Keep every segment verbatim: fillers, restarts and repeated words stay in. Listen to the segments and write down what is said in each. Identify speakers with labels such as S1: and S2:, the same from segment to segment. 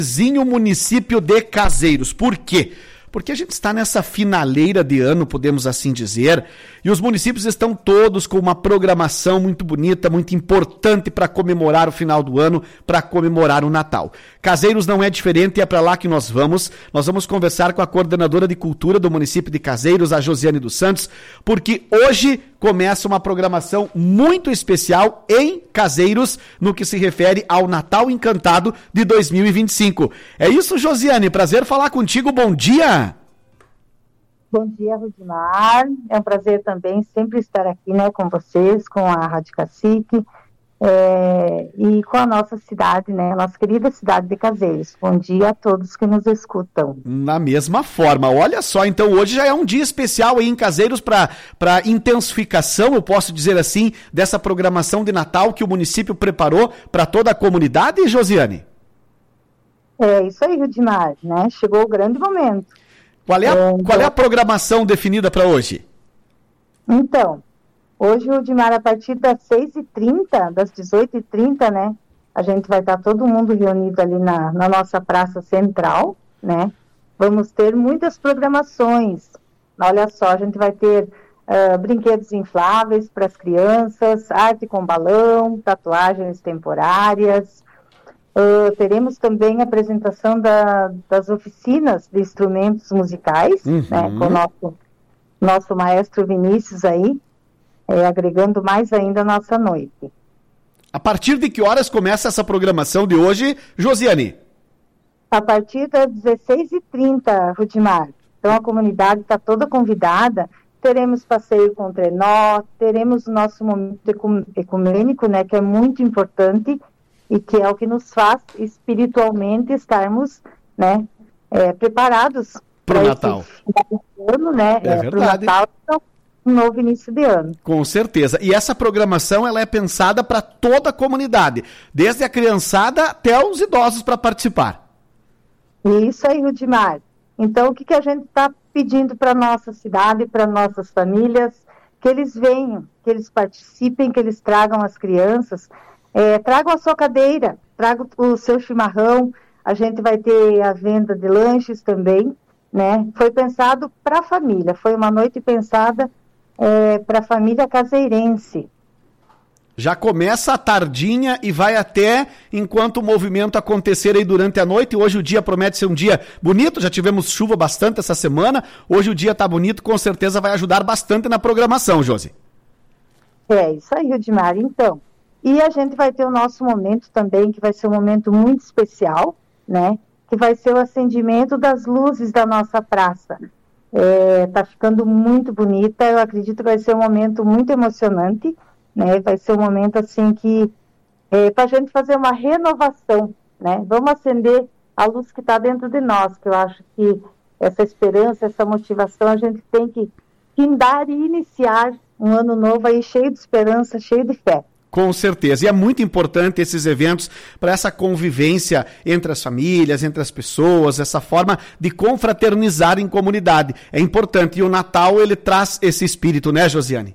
S1: Vizinho município de Caseiros. Por quê? Porque a gente está nessa finaleira de ano, podemos assim dizer, e os municípios estão todos com uma programação muito bonita, muito importante para comemorar o final do ano, para comemorar o Natal. Caseiros não é diferente e é para lá que nós vamos. Nós vamos conversar com a coordenadora de cultura do município de Caseiros, a Josiane dos Santos, porque hoje começa uma programação muito especial em Caseiros no que se refere ao Natal Encantado de dois mil e vinte e cinco. É isso, Josiane, prazer falar contigo, bom dia!
S2: Bom dia, Rudimar. É um prazer também sempre estar aqui, né, com vocês, com a Rádio Cacique é, e com a nossa cidade, né, nossa querida cidade de Caseiros. Bom dia a todos que nos escutam.
S1: Na mesma forma, olha só, então hoje já é um dia especial aí em Caseiros para para intensificação, eu posso dizer assim, dessa programação de Natal que o município preparou para toda a comunidade, Josiane?
S2: É isso aí, Rudimar, né, chegou o grande momento.
S1: Qual é a,
S2: é, então...
S1: qual é a programação definida para hoje?
S2: Então, hoje, Rudimar, a partir das seis e trinta, das dezoito e trinta, né, a gente vai estar todo mundo reunido ali na, na nossa praça central, né, vamos ter muitas programações. Olha só, a gente vai ter uh, brinquedos infláveis para as crianças, arte com balão, tatuagens temporárias. Uh, teremos também a apresentação da, das oficinas de instrumentos musicais, uhum. né, com o nosso, nosso maestro Vinícius aí, é, agregando mais ainda a nossa noite.
S1: A partir de que horas começa essa programação de hoje, Josiane?
S2: A partir das dezesseis e trinta, Rudimar. Então a comunidade está toda convidada, teremos passeio com trenó, teremos o nosso momento ecumênico, né, que é muito importante, e que é o que nos faz espiritualmente estarmos, né, é, preparados
S1: para o Natal.
S2: Esse ano, né,
S1: é
S2: é, para o Natal, então, um novo início de ano.
S1: Com certeza. E essa programação ela é pensada para toda a comunidade, desde a criançada até os idosos para participar.
S2: Isso aí, Rudimar. Então, o que, que a gente está pedindo para a nossa cidade, para nossas famílias? Que eles venham, que eles participem, que eles tragam as crianças. É, tragam a sua cadeira, tragam o seu chimarrão, a gente vai ter a venda de lanches também, né? Foi pensado para a família, foi uma noite pensada é, para a família caseirense.
S1: Já começa a tardinha e vai até enquanto o movimento acontecer aí durante a noite. Hoje o dia promete ser um dia bonito, já tivemos chuva bastante essa semana, hoje o dia está bonito, com certeza vai ajudar bastante na programação, Josi.
S2: É, isso aí, Rudimar, então... E a gente vai ter o nosso momento também, que vai ser um momento muito especial, né? Que vai ser o acendimento das luzes da nossa praça. É, tá ficando muito bonita, eu acredito que vai ser um momento muito emocionante, né? Vai ser um momento, assim, que... É, para a gente fazer uma renovação, né? Vamos acender a luz que está dentro de nós, que eu acho que essa esperança, essa motivação, a gente tem que findar e iniciar um ano novo aí cheio de esperança, cheio de fé.
S1: Com certeza, e é muito importante esses eventos para essa convivência entre as famílias, entre as pessoas, essa forma de confraternizar em comunidade. É importante, e o Natal ele traz esse espírito, né, Josiane?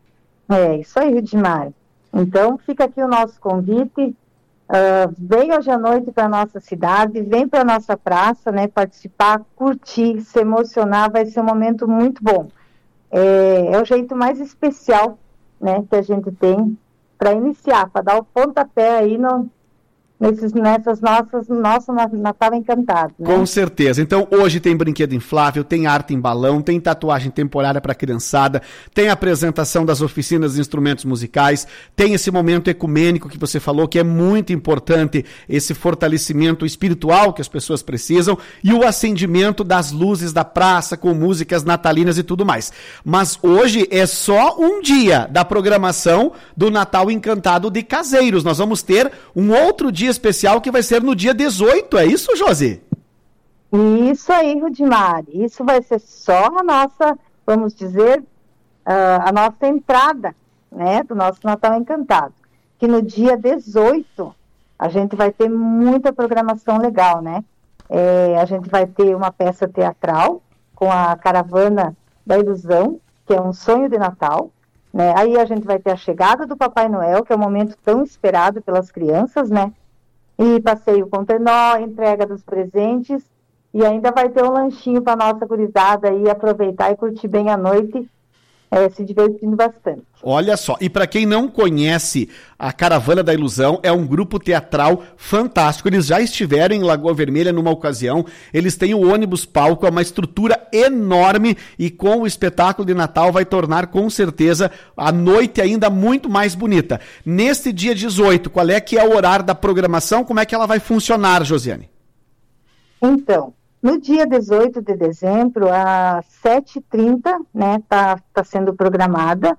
S2: É, isso aí, Rudimar. Então, fica aqui o nosso convite, uh, vem hoje à noite para a nossa cidade, vem para a nossa praça, né, participar, curtir, se emocionar, vai ser um momento muito bom. É, é o jeito mais especial, né, que a gente tem para iniciar, para dar o pontapé aí no, nesses, nessas nossas, nosso Natal Encantado. Né?
S1: Com certeza. Então, hoje tem brinquedo inflável, tem arte em balão, tem tatuagem temporária para criançada, tem a apresentação das oficinas de instrumentos musicais, tem esse momento ecumênico que você falou, que é muito importante, esse fortalecimento espiritual que as pessoas precisam, e o acendimento das luzes da praça com músicas natalinas e tudo mais. Mas hoje é só um dia da programação do Natal Encantado de Caseiros. Nós vamos ter um outro dia especial que vai ser no dia dezoito, é isso, Josi?
S2: Isso aí, Rudimar. Isso vai ser só a nossa, vamos dizer, uh, a nossa entrada, né, do nosso Natal Encantado. Que no dia dezoito a gente vai ter muita programação legal, né? É, a gente vai ter uma peça teatral com a Caravana da Ilusão, que é um sonho de Natal, né? Aí a gente vai ter a chegada do Papai Noel, que é um momento tão esperado pelas crianças, né? e passeio com trenó, entrega dos presentes, e ainda vai ter um lanchinho para nossa gurizada aí aproveitar e curtir bem a noite, é, se divertindo bastante.
S1: Olha só, e para quem não conhece a Caravana da Ilusão, é um grupo teatral fantástico. Eles já estiveram em Lagoa Vermelha numa ocasião, eles têm o ônibus palco, é uma estrutura enorme e com o espetáculo de Natal vai tornar com certeza a noite ainda muito mais bonita. Neste dia dezoito, qual é que é o horário da programação? Como é que ela vai funcionar, Josiane?
S2: Então, no dia dezoito de dezembro, às sete e trinta, né, tá, tá sendo programada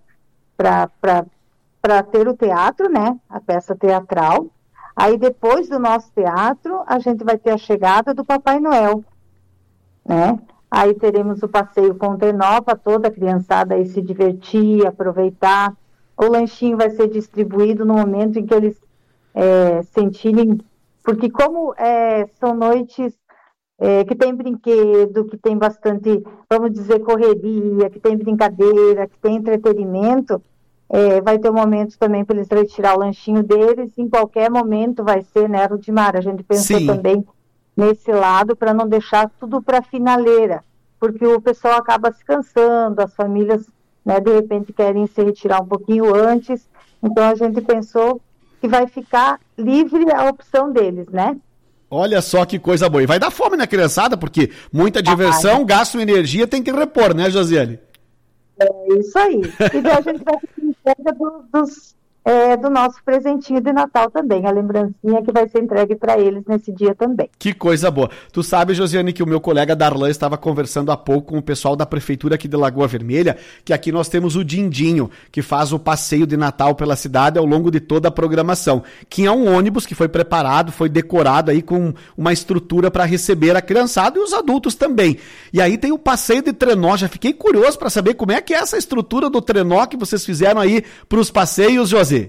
S2: para ter o teatro, né, a peça teatral. Aí, depois do nosso teatro, a gente vai ter a chegada do Papai Noel, né? Aí teremos o passeio com o trenó para toda a criançada aí se divertir, aproveitar. O lanchinho vai ser distribuído no momento em que eles é, sentirem... Porque como é, são noites... É, que tem brinquedo, que tem bastante, vamos dizer, correria, que tem brincadeira, que tem entretenimento, é, vai ter um momento também para eles retirar o lanchinho deles, em qualquer momento vai ser, né, Rudimar? A gente pensou Sim. também nesse lado para não deixar tudo para finaleira, porque o pessoal acaba se cansando, as famílias, né, de repente querem se retirar um pouquinho antes, então a gente pensou que vai ficar livre a opção deles, né?
S1: Olha só que coisa boa. E vai dar fome na criançada, porque muita diversão, ah, gasto e energia tem que repor, né, Josiane?
S2: É isso aí. E daí a gente vai ter entrega do, dos, é, do nosso presentinho de Natal também, a lembrancinha que vai ser entregue para eles nesse dia também.
S1: Que coisa boa. Tu sabe, Josiane, que o meu colega Darlan estava conversando há pouco com o pessoal da prefeitura aqui de Lagoa Vermelha, que aqui nós temos o Dindinho, que faz o passeio de Natal pela cidade ao longo de toda a programação, que é um ônibus que foi preparado, foi decorado aí com uma estrutura para receber a criançada e os adultos também. E aí tem o passeio de trenó, já fiquei curioso para saber como é que é essa estrutura do trenó que vocês fizeram aí para os passeios, José.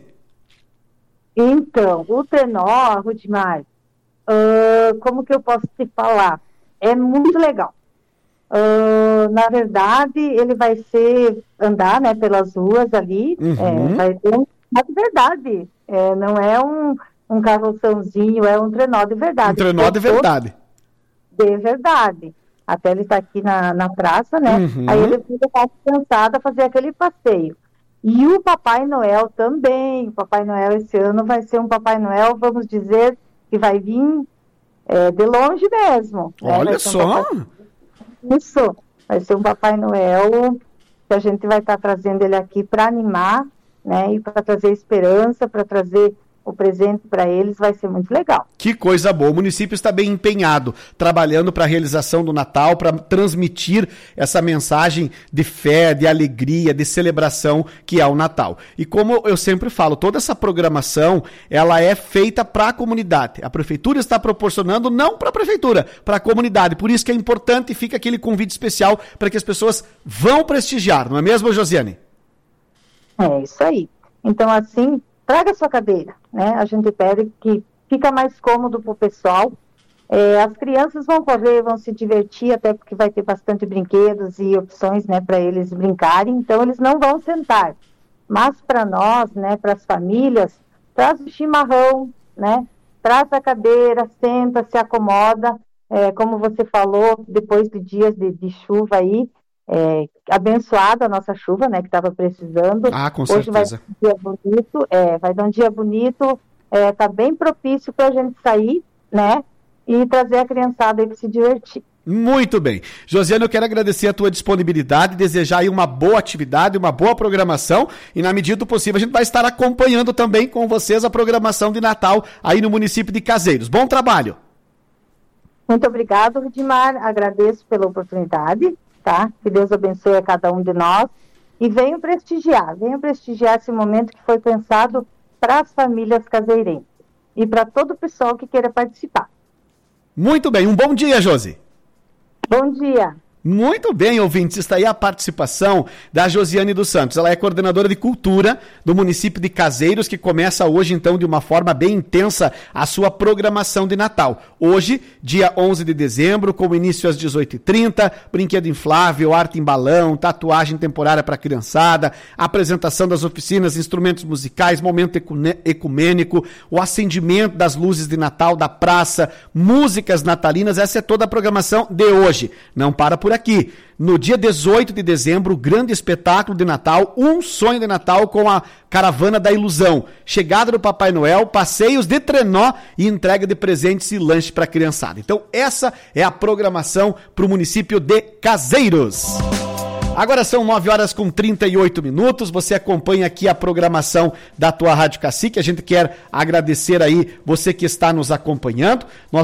S2: Então, o trenó, Rudimar, uh, como que eu posso te falar? É muito legal. Uh, na verdade, ele vai ser andar, né, pelas ruas ali, uhum. é, vai ter um, mas de verdade, é, não é um, um carroçãozinho, é um trenó de verdade.
S1: Um trenó de verdade.
S2: De verdade. Até ele está aqui na, na praça, né? Uhum. Aí ele fica cansado a fazer aquele passeio. E o Papai Noel também. O Papai Noel esse ano vai ser um Papai Noel, vamos dizer, que vai vir é, de longe mesmo.
S1: Olha
S2: né?
S1: só!
S2: Um papai... Isso, vai ser um Papai Noel que a gente vai estar tá trazendo ele aqui para animar, né? E para trazer esperança, para trazer o presente para eles, vai ser muito legal.
S1: Que coisa boa, o município está bem empenhado, trabalhando para a realização do Natal, para transmitir essa mensagem de fé, de alegria, de celebração que é o Natal. E como eu sempre falo, toda essa programação, ela é feita para a comunidade. A prefeitura está proporcionando, não para a prefeitura, para a comunidade. Por isso que é importante e fica aquele convite especial para que as pessoas vão prestigiar, não é mesmo, Josiane?
S2: É isso aí. Então, assim, traga sua cadeira, né? A gente pede que fica mais cômodo para o pessoal. É, as crianças vão correr, vão se divertir, até porque vai ter bastante brinquedos e opções, né, para eles brincarem. Então, eles não vão sentar. Mas para nós, né, para as famílias, traz o chimarrão, né? Traz a cadeira, senta, se acomoda. É, como você falou, depois de dias de, de chuva aí, É, abençoada a nossa chuva, né, que estava precisando.
S1: Ah, com
S2: Hoje
S1: certeza.
S2: vai dar um dia bonito, é, vai dar um dia bonito, é, tá bem propício para a gente sair, né, e trazer a criançada aí para se divertir.
S1: Muito bem. Josiane, eu quero agradecer a tua disponibilidade, desejar aí uma boa atividade, uma boa programação e na medida do possível a gente vai estar acompanhando também com vocês a programação de Natal aí no município de Caseiros. Bom trabalho.
S2: Muito obrigado, Rudimar, agradeço pela oportunidade. Tá? Que Deus abençoe a cada um de nós e venham prestigiar, venham prestigiar esse momento que foi pensado para as famílias caseirenses e para todo o pessoal que queira participar.
S1: Muito bem, um bom dia, Josi.
S2: Bom dia.
S1: Muito bem, ouvintes, está aí a participação da Josiane dos Santos. Ela é coordenadora de cultura do município de Caseiros, que começa hoje, então, de uma forma bem intensa, a sua programação de Natal. Hoje, dia onze de dezembro, com início às dezoito e trinta, brinquedo inflável, arte em balão, tatuagem temporária para criançada, apresentação das oficinas, instrumentos musicais, momento ecumênico, o acendimento das luzes de Natal da praça, músicas natalinas. Essa é toda a programação de hoje. Não para por aqui. No dia dezoito de dezembro, o grande espetáculo de Natal, Um Sonho de Natal com a Caravana da Ilusão. Chegada do Papai Noel, passeios de trenó e entrega de presentes e lanche para a criançada. Então essa é a programação para o município de Caseiros. Agora são nove horas com trinta e oito minutos, você acompanha aqui a programação da tua Rádio Cacique, a gente quer agradecer aí você que está nos acompanhando. Nós